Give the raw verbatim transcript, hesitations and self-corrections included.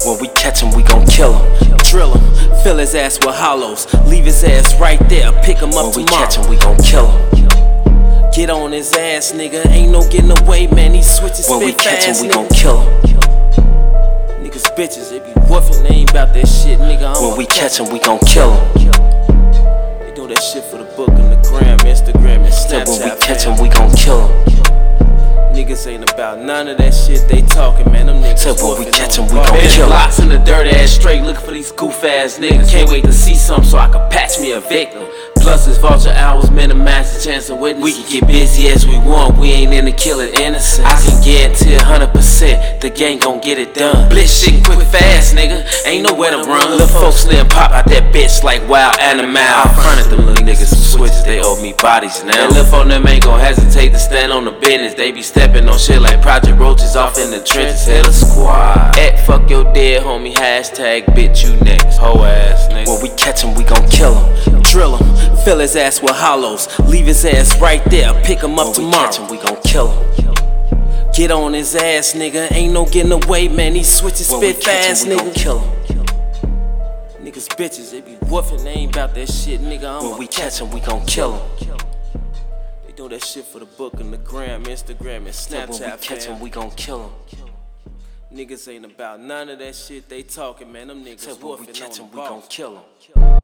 When we catch him, we gon' kill him. Drill him, fill his ass with hollows. Leave his ass right there, pick him up tomorrow. When we catch him, we gon' kill him. Get on his ass, nigga. Ain't no getting away, man. He switches spit fast. When we catch him, we gon' kill him. Niggas bitches, they be woofing. They ain't bout that shit, nigga. I'm when we catch him, we gon' kill him. They do that shit for the book and the gram, Instagram, and Snapchat. When we catch him, we gon' kill him. Niggas ain't about none of that shit they talking, man. Them niggas so when we catch them, we gon' kill them. Locks in the dirt ass straight, looking for these goof ass niggas. Can't wait to see something so I can patch me a victim. Plus it's vulture hours, minimize the chance of witness. We can get busy as we want, we ain't into killing innocence. I can guarantee a hundred percent, the gang gon' get it done. Blitz shit quick fast, nigga, ain't nowhere to run. Little folks slim pop out that bitch like wild animal. I fronted them little niggas some switches, they owe me bodies now. And little folk them ain't gon' hesitate to stand on the business. They be stepping on shit like Project Roaches off in the trenches. Hit a squad. At fuck your dead homie, hashtag bitch you next. Ho ass nigga. When we catch him, we gon' kill him. Drill him, fill his ass with hollows. Leave his ass right there, pick him up tomorrow. When we catch him, we gon' kill him. Get on his ass, nigga. Ain't no getting away, man. He switches spit fast, nigga. When we catch him, we gon' kill him. Niggas bitches, they be woofing. They ain't bout that shit, nigga. When we catch him, we gon' kill him. They do that shit for the book and the gram, Instagram, and Snapchat. When we catch him, we gon' kill him. Niggas ain't about none of that shit they talking, man. Them niggas woofing. When we catch him, we gon' kill him.